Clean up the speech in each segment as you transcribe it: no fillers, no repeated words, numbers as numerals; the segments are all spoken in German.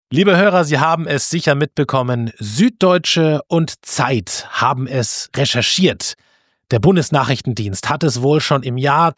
Liebe Hörer, Sie haben es sicher mitbekommen, Süddeutsche und Zeit haben es recherchiert. Der Bundesnachrichtendienst hat es wohl schon im Jahr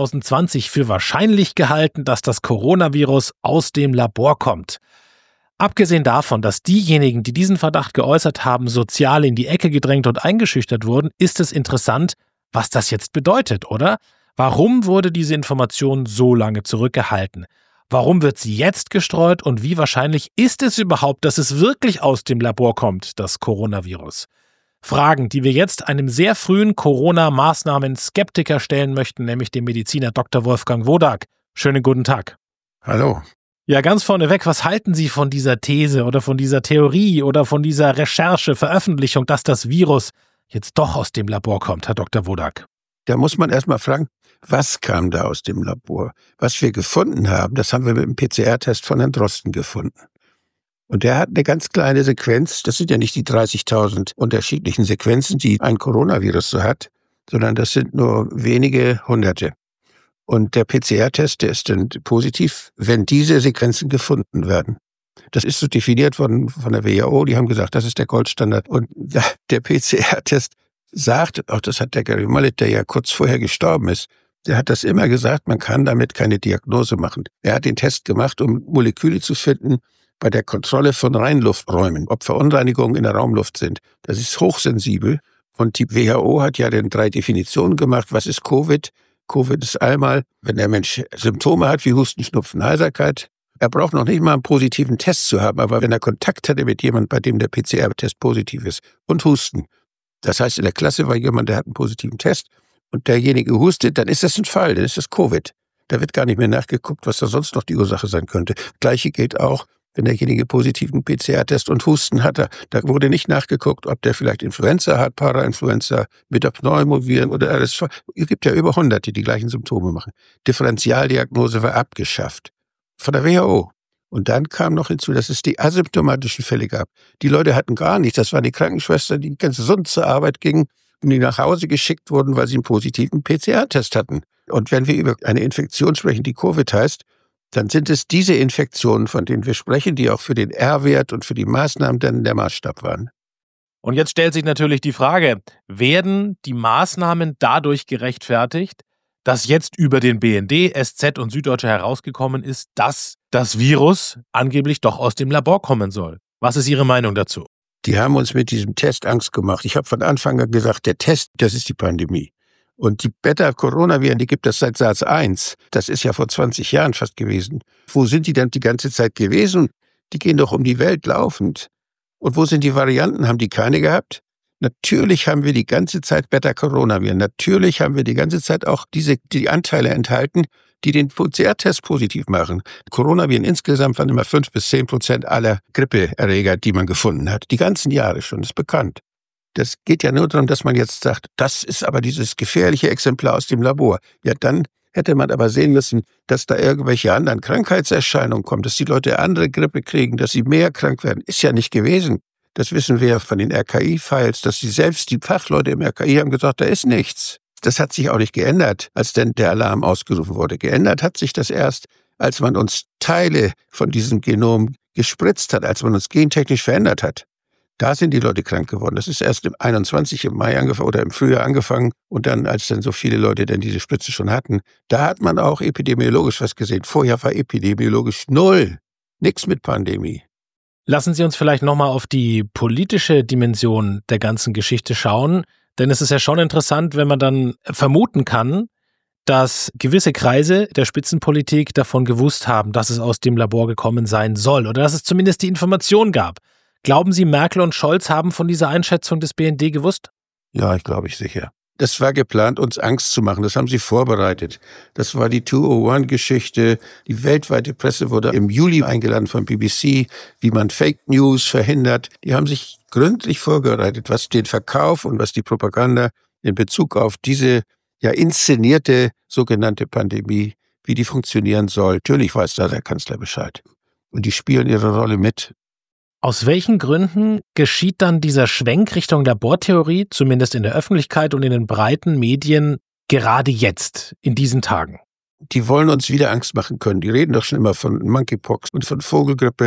2020 für wahrscheinlich gehalten, dass das Coronavirus aus dem Labor kommt. Abgesehen davon, dass diejenigen, die diesen Verdacht geäußert haben, sozial in die Ecke gedrängt und eingeschüchtert wurden, ist es interessant, was das jetzt bedeutet, oder? Warum wurde diese Information so lange zurückgehalten? Warum wird sie jetzt gestreut und wie wahrscheinlich ist es überhaupt, dass es wirklich aus dem Labor kommt, das Coronavirus? Fragen, die wir jetzt einem sehr frühen Corona-Maßnahmen-Skeptiker stellen möchten, nämlich dem Mediziner Dr. Wolfgang Wodak. Schönen guten Tag. Hallo. Ja, ganz vorneweg, was halten Sie von dieser These oder von dieser Theorie oder von dieser Recherche, Veröffentlichung, dass das Virus jetzt doch aus dem Labor kommt, Herr Dr. Wodak? Da muss man erstmal fragen, was kam da aus dem Labor? Was wir gefunden haben, das haben wir mit dem PCR-Test von Herrn Drosten gefunden. Und der hat eine ganz kleine Sequenz, das sind ja nicht die 30.000 unterschiedlichen Sequenzen, die ein Coronavirus so hat, sondern das sind nur wenige Hunderte. Und der PCR-Test, der ist dann positiv, wenn diese Sequenzen gefunden werden. Das ist so definiert worden von der WHO, die haben gesagt, das ist der Goldstandard. Und der PCR-Test sagt, auch das hat der Gary Mullet, der ja kurz vorher gestorben ist, der hat das immer gesagt, man kann damit keine Diagnose machen. Er hat den Test gemacht, um Moleküle zu finden bei der Kontrolle von Reinlufträumen, ob Verunreinigungen in der Raumluft sind. Das ist hochsensibel. Und die WHO hat ja dann 3 Definitionen gemacht. Was ist Covid? Covid ist einmal, wenn der Mensch Symptome hat wie Husten, Schnupfen, Heiserkeit. Er braucht noch nicht mal einen positiven Test zu haben, aber wenn er Kontakt hatte mit jemandem, bei dem der PCR-Test positiv ist und Husten. Das heißt, in der Klasse war jemand, der hat einen positiven Test und derjenige hustet, dann ist das ein Fall, dann ist das Covid. Da wird gar nicht mehr nachgeguckt, was da sonst noch die Ursache sein könnte. Gleiche gilt auch, wenn derjenige positiven PCR-Test und Husten hatte. Da wurde nicht nachgeguckt, ob der vielleicht Influenza hat, Parainfluenza mit der Pneumoviren oder RSV. Es gibt ja über 100, die gleichen Symptome machen. Differentialdiagnose war abgeschafft von der WHO. Und dann kam noch hinzu, dass es die asymptomatischen Fälle gab. Die Leute hatten gar nichts. Das waren die Krankenschwestern, die ganz gesund zur Arbeit gingen und die nach Hause geschickt wurden, weil sie einen positiven PCR-Test hatten. Und wenn wir über eine Infektion sprechen, die Covid heißt, dann sind es diese Infektionen, von denen wir sprechen, die auch für den R-Wert und für die Maßnahmen dann der Maßstab waren. Und jetzt stellt sich natürlich die Frage, werden die Maßnahmen dadurch gerechtfertigt, dass jetzt über den BND, SZ und Süddeutsche herausgekommen ist, dass das Virus angeblich doch aus dem Labor kommen soll? Was ist Ihre Meinung dazu? Die haben uns mit diesem Test Angst gemacht. Ich habe von Anfang an gesagt, der Test, das ist die Pandemie. Und die Beta-Coronaviren, die gibt es seit SARS-1. Das ist ja vor 20 Jahren fast gewesen. Wo sind die denn die ganze Zeit gewesen? Die gehen doch um die Welt laufend. Und wo sind die Varianten? Haben die keine gehabt? Natürlich haben wir die ganze Zeit Beta-Coronaviren. Natürlich haben wir die ganze Zeit auch die Anteile enthalten, die den PCR-Test positiv machen. Coronaviren insgesamt waren immer 5-10% aller Grippeerreger, die man gefunden hat. Die ganzen Jahre schon, ist bekannt. Das geht ja nur darum, dass man jetzt sagt, das ist aber dieses gefährliche Exemplar aus dem Labor. Ja, dann hätte man aber sehen müssen, dass da irgendwelche anderen Krankheitserscheinungen kommen, dass die Leute andere Grippe kriegen, dass sie mehr krank werden. Ist ja nicht gewesen. Das wissen wir ja von den RKI-Files, dass selbst die Fachleute im RKI haben gesagt, da ist nichts. Das hat sich auch nicht geändert, als denn der Alarm ausgerufen wurde. Geändert hat sich das erst, als man uns Teile von diesem Genom gespritzt hat, als man uns gentechnisch verändert hat. Da sind die Leute krank geworden. Das ist erst im 21. im Mai angefangen oder im Frühjahr angefangen. Und dann, als dann so viele Leute dann diese Spritze schon hatten, da hat man auch epidemiologisch was gesehen. Vorher war epidemiologisch 0. Nichts mit Pandemie. Lassen Sie uns vielleicht nochmal auf die politische Dimension der ganzen Geschichte schauen. Denn es ist ja schon interessant, wenn man dann vermuten kann, dass gewisse Kreise der Spitzenpolitik davon gewusst haben, dass es aus dem Labor gekommen sein soll oder dass es zumindest die Information gab. Glauben Sie, Merkel und Scholz haben von dieser Einschätzung des BND gewusst? Ja, ich glaube sicher. Das war geplant, uns Angst zu machen. Das haben sie vorbereitet. Das war die 201-Geschichte. Die weltweite Presse wurde im Juli eingeladen von BBC, wie man Fake News verhindert. Die haben sich gründlich vorbereitet, was den Verkauf und was die Propaganda in Bezug auf diese ja inszenierte sogenannte Pandemie, wie die funktionieren soll. Natürlich weiß da der Kanzler Bescheid. Und die spielen ihre Rolle mit. Aus welchen Gründen geschieht dann dieser Schwenk Richtung Labortheorie, zumindest in der Öffentlichkeit und in den breiten Medien, gerade jetzt, in diesen Tagen? Die wollen uns wieder Angst machen können. Die reden doch schon immer von Monkeypox und von Vogelgrippe.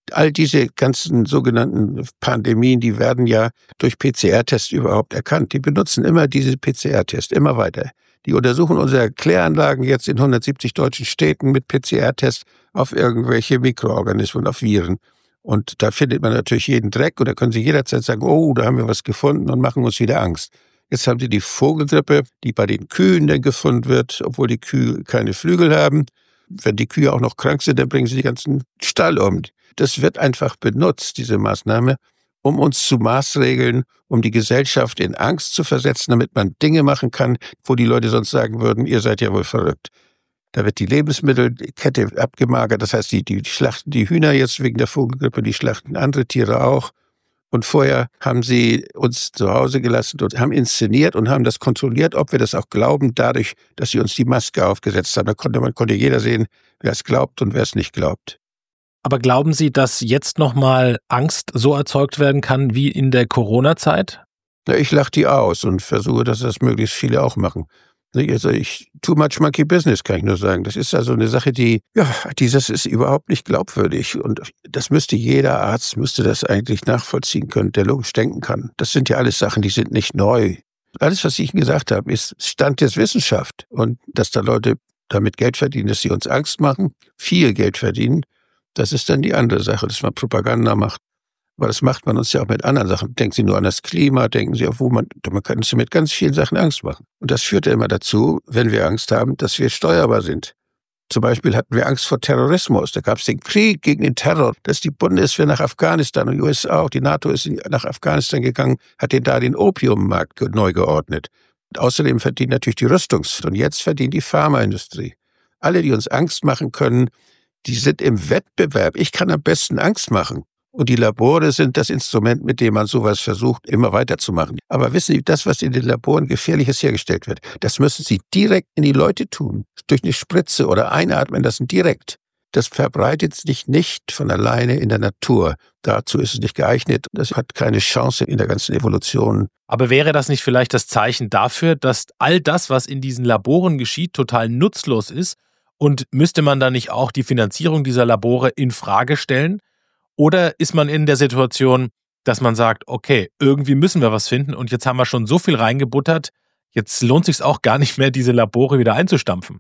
All diese ganzen sogenannten Pandemien, die werden ja durch PCR-Tests überhaupt erkannt. Die benutzen immer diese PCR-Tests, immer weiter. Die untersuchen unsere Kläranlagen jetzt in 170 deutschen Städten mit PCR-Tests auf irgendwelche Mikroorganismen, auf Viren. Und da findet man natürlich jeden Dreck und da können sie jederzeit sagen, oh, da haben wir was gefunden und machen uns wieder Angst. Jetzt haben sie die Vogelgrippe, die bei den Kühen dann gefunden wird, obwohl die Kühe keine Flügel haben. Wenn die Kühe auch noch krank sind, dann bringen sie den ganzen Stall um. Das wird einfach benutzt, diese Maßnahme, um uns zu maßregeln, um die Gesellschaft in Angst zu versetzen, damit man Dinge machen kann, wo die Leute sonst sagen würden, ihr seid ja wohl verrückt. Da wird die Lebensmittelkette abgemagert, das heißt, die schlachten die Hühner jetzt wegen der Vogelgrippe, die schlachten andere Tiere auch. Und vorher haben sie uns zu Hause gelassen und haben inszeniert und haben das kontrolliert, ob wir das auch glauben, dadurch, dass sie uns die Maske aufgesetzt haben. Da konnte jeder sehen, wer es glaubt und wer es nicht glaubt. Aber glauben Sie, dass jetzt nochmal Angst so erzeugt werden kann wie in der Corona-Zeit? Ja, ich lache die aus und versuche, dass das möglichst viele auch machen. Also too much monkey business, kann ich nur sagen. Das ist also eine Sache, das ist überhaupt nicht glaubwürdig. Und das jeder Arzt müsste das eigentlich nachvollziehen können, der logisch denken kann. Das sind ja alles Sachen, die sind nicht neu. Alles, was ich Ihnen gesagt habe, ist Stand der Wissenschaft. Und dass da Leute damit Geld verdienen, dass sie uns Angst machen, viel Geld verdienen, das ist dann die andere Sache, dass man Propaganda macht. Aber das macht man uns ja auch mit anderen Sachen. Denken Sie nur an das Klima, denken Sie auch, man kann uns mit ganz vielen Sachen Angst machen. Und das führt ja immer dazu, wenn wir Angst haben, dass wir steuerbar sind. Zum Beispiel hatten wir Angst vor Terrorismus. Da gab es den Krieg gegen den Terror. Da ist die Bundeswehr nach Afghanistan und die USA auch. Die NATO ist nach Afghanistan gegangen, hat da den Opiummarkt neu geordnet. Und außerdem verdient natürlich die und jetzt verdient die Pharmaindustrie. Alle, die uns Angst machen können, die sind im Wettbewerb. Ich kann am besten Angst machen. Und die Labore sind das Instrument, mit dem man sowas versucht, immer weiterzumachen. Aber wissen Sie, das, was in den Laboren Gefährliches hergestellt wird, das müssen Sie direkt in die Leute tun. Durch eine Spritze oder einatmen lassen, direkt. Das verbreitet sich nicht von alleine in der Natur. Dazu ist es nicht geeignet. Das hat keine Chance in der ganzen Evolution. Aber wäre das nicht vielleicht das Zeichen dafür, dass all das, was in diesen Laboren geschieht, total nutzlos ist? Und müsste man da nicht auch die Finanzierung dieser Labore in Frage stellen? Oder ist man in der Situation, dass man sagt, okay, irgendwie müssen wir was finden und jetzt haben wir schon so viel reingebuttert, jetzt lohnt es sich auch gar nicht mehr, diese Labore wieder einzustampfen?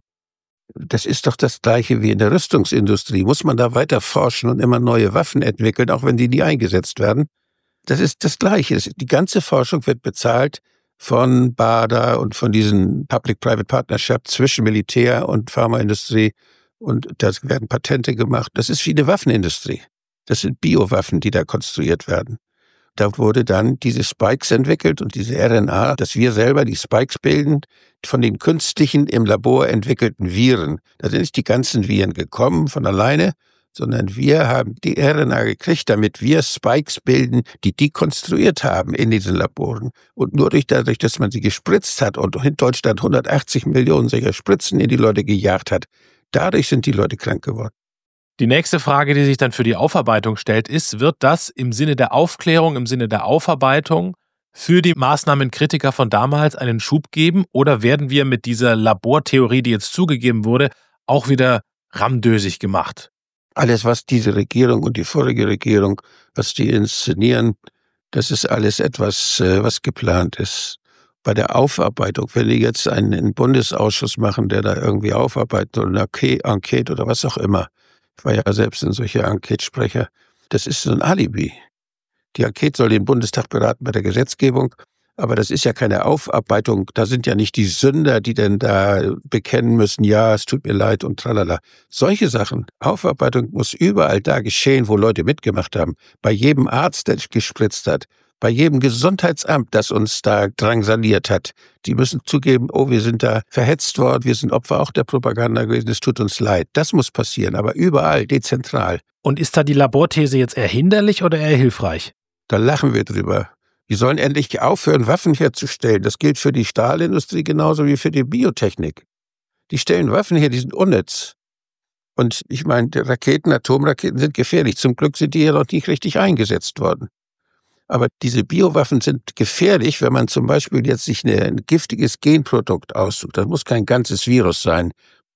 Das ist doch das Gleiche wie in der Rüstungsindustrie. Muss man da weiter forschen und immer neue Waffen entwickeln, auch wenn die nie eingesetzt werden? Das ist das Gleiche. Die ganze Forschung wird bezahlt von BARDA und von diesen Public-Private Partnership zwischen Militär und Pharmaindustrie. Und da werden Patente gemacht. Das ist wie eine Waffenindustrie. Das sind Biowaffen, die da konstruiert werden. Da wurde dann diese Spikes entwickelt und diese RNA, dass wir selber die Spikes bilden von den künstlichen im Labor entwickelten Viren. Da sind nicht die ganzen Viren gekommen von alleine, sondern wir haben die RNA gekriegt, damit wir Spikes bilden, die konstruiert haben in diesen Laboren. Und nur dadurch, dass man sie gespritzt hat und in Deutschland 180 Millionen solcher Spritzen in die Leute gejagt hat, dadurch sind die Leute krank geworden. Die nächste Frage, die sich dann für die Aufarbeitung stellt, ist, wird das im Sinne der Aufklärung, im Sinne der Aufarbeitung für die Maßnahmenkritiker von damals einen Schub geben oder werden wir mit dieser Labortheorie, die jetzt zugegeben wurde, auch wieder ramdösig gemacht? Alles, was diese Regierung und die vorige Regierung, was die inszenieren, das ist alles etwas, was geplant ist. Bei der Aufarbeitung, wenn die jetzt einen Bundesausschuss machen, der da irgendwie aufarbeitet oder eine Enquete oder was auch immer, ich war ja selbst ein solcher Enquete-Sprecher, das ist so ein Alibi. Die Enquete soll den Bundestag beraten bei der Gesetzgebung, aber das ist ja keine Aufarbeitung, da sind ja nicht die Sünder, die denn da bekennen müssen, ja, es tut mir leid und tralala. Solche Sachen, Aufarbeitung muss überall da geschehen, wo Leute mitgemacht haben. Bei jedem Arzt, der gespritzt hat, bei jedem Gesundheitsamt, das uns da drangsaliert hat. Die müssen zugeben, oh, wir sind da verhetzt worden, wir sind Opfer auch der Propaganda gewesen, es tut uns leid. Das muss passieren, aber überall, dezentral. Und ist da die Laborthese jetzt eher hinderlich oder eher hilfreich? Da lachen wir drüber. Die sollen endlich aufhören, Waffen herzustellen. Das gilt für die Stahlindustrie genauso wie für die Biotechnik. Die stellen Waffen her, die sind unnütz. Und ich meine, Atomraketen sind gefährlich. Zum Glück sind die ja noch nicht richtig eingesetzt worden. Aber diese Biowaffen sind gefährlich, wenn man zum Beispiel jetzt sich ein giftiges Genprodukt aussucht. Das muss kein ganzes Virus sein.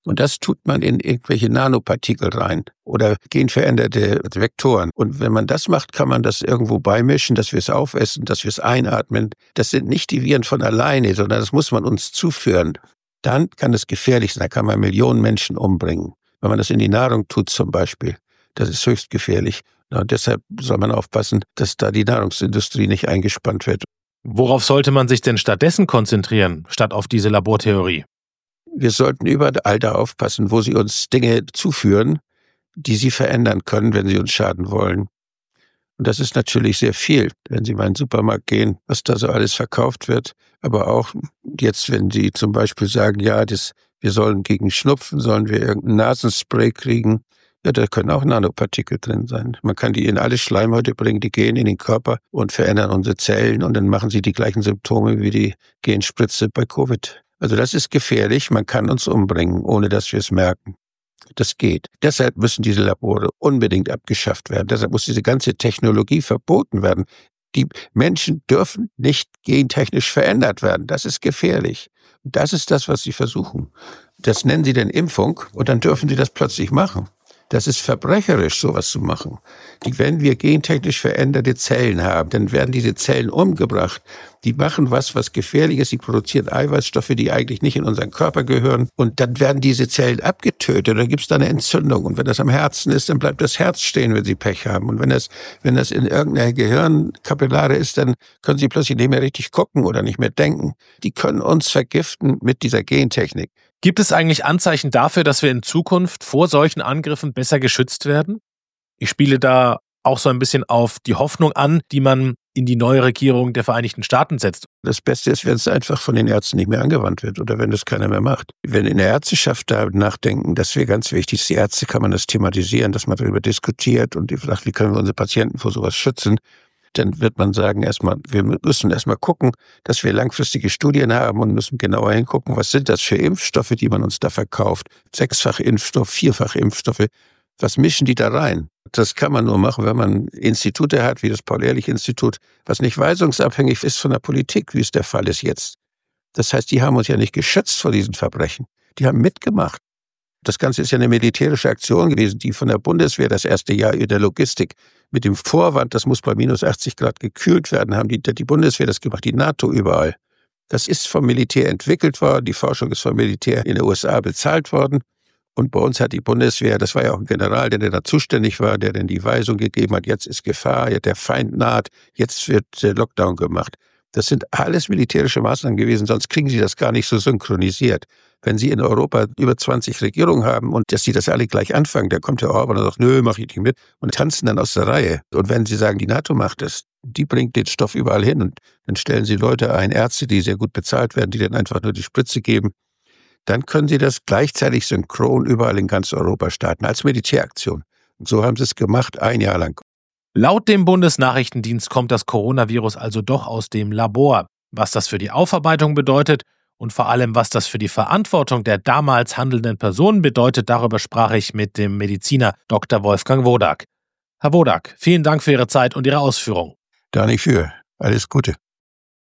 Und das tut man in irgendwelche Nanopartikel rein oder genveränderte Vektoren. Und wenn man das macht, kann man das irgendwo beimischen, dass wir es aufessen, dass wir es einatmen. Das sind nicht die Viren von alleine, sondern das muss man uns zuführen. Dann kann es gefährlich sein, da kann man Millionen Menschen umbringen. Wenn man das in die Nahrung tut zum Beispiel, das ist höchst gefährlich. Und deshalb soll man aufpassen, dass da die Nahrungsindustrie nicht eingespannt wird. Worauf sollte man sich denn stattdessen konzentrieren, statt auf diese Labortheorie? Wir sollten überall da aufpassen, wo sie uns Dinge zuführen, die sie verändern können, wenn sie uns schaden wollen. Und das ist natürlich sehr viel, wenn Sie mal in den Supermarkt gehen, was da so alles verkauft wird. Aber auch jetzt, wenn Sie zum Beispiel sagen, ja, wir sollen gegen Schnupfen, sollen wir irgendein Nasenspray kriegen, ja, da können auch Nanopartikel drin sein. Man kann die in alle Schleimhäute bringen, die gehen in den Körper und verändern unsere Zellen und dann machen sie die gleichen Symptome wie die Genspritze bei Covid. Also das ist gefährlich, man kann uns umbringen, ohne dass wir es merken. Das geht. Deshalb müssen diese Labore unbedingt abgeschafft werden. Deshalb muss diese ganze Technologie verboten werden. Die Menschen dürfen nicht gentechnisch verändert werden. Das ist gefährlich. Das ist das, was sie versuchen. Das nennen sie dann Impfung und dann dürfen sie das plötzlich machen. Das ist verbrecherisch, sowas zu machen. Wenn wir gentechnisch veränderte Zellen haben, dann werden diese Zellen umgebracht. Die machen was gefährlich ist. Die produzieren Eiweißstoffe, die eigentlich nicht in unseren Körper gehören. Und dann werden diese Zellen abgetötet. Dann gibt es da eine Entzündung. Und wenn das am Herzen ist, dann bleibt das Herz stehen, wenn sie Pech haben. Und wenn das in irgendeiner Gehirnkapillare ist, dann können sie plötzlich nicht mehr richtig gucken oder nicht mehr denken. Die können uns vergiften mit dieser Gentechnik. Gibt es eigentlich Anzeichen dafür, dass wir in Zukunft vor solchen Angriffen besser geschützt werden? Ich spiele da auch so ein bisschen auf die Hoffnung an, die man in die neue Regierung der Vereinigten Staaten setzt. Das Beste ist, wenn es einfach von den Ärzten nicht mehr angewandt wird oder wenn das keiner mehr macht. Wenn in der Ärzteschaft da nachdenken, das wäre ganz wichtig. Die Ärzte kann man das thematisieren, dass man darüber diskutiert und sagt, wie können wir unsere Patienten vor sowas schützen. Dann wird man sagen, wir müssen erstmal gucken, dass wir langfristige Studien haben und müssen genauer hingucken, was sind das für Impfstoffe, die man uns da verkauft. 6-fach Impfstoff, 4-fach Impfstoffe. Was mischen die da rein? Das kann man nur machen, wenn man Institute hat, wie das Paul-Ehrlich-Institut, was nicht weisungsabhängig ist von der Politik, wie es der Fall ist jetzt. Das heißt, die haben uns ja nicht geschützt vor diesen Verbrechen. Die haben mitgemacht. Das Ganze ist ja eine militärische Aktion gewesen, die von der Bundeswehr das erste Jahr in der Logistik mit dem Vorwand, das muss bei minus 80 Grad gekühlt werden, haben die Bundeswehr das gemacht, die NATO überall. Das ist vom Militär entwickelt worden, die Forschung ist vom Militär in den USA bezahlt worden. Und bei uns hat die Bundeswehr, das war ja auch ein General, der da zuständig war, der dann die Weisung gegeben hat, jetzt ist Gefahr, der Feind naht, jetzt wird der Lockdown gemacht. Das sind alles militärische Maßnahmen gewesen, sonst kriegen sie das gar nicht so synchronisiert. Wenn Sie in Europa über 20 Regierungen haben und dass Sie das alle gleich anfangen, da kommt der Orban und sagt, nö, mach ich nicht mit und tanzen dann aus der Reihe. Und wenn Sie sagen, die NATO macht das, die bringt den Stoff überall hin und dann stellen Sie Leute ein, Ärzte, die sehr gut bezahlt werden, die dann einfach nur die Spritze geben, dann können Sie das gleichzeitig synchron überall in ganz Europa starten, als Militäraktion. Und so haben Sie es gemacht, ein Jahr lang. Laut dem Bundesnachrichtendienst kommt das Coronavirus also doch aus dem Labor. Was das für die Aufarbeitung bedeutet und vor allem, was das für die Verantwortung der damals handelnden Personen bedeutet, darüber sprach ich mit dem Mediziner Dr. Wolfgang Wodak. Herr Wodak, vielen Dank für Ihre Zeit und Ihre Ausführungen. Da nicht für. Alles Gute.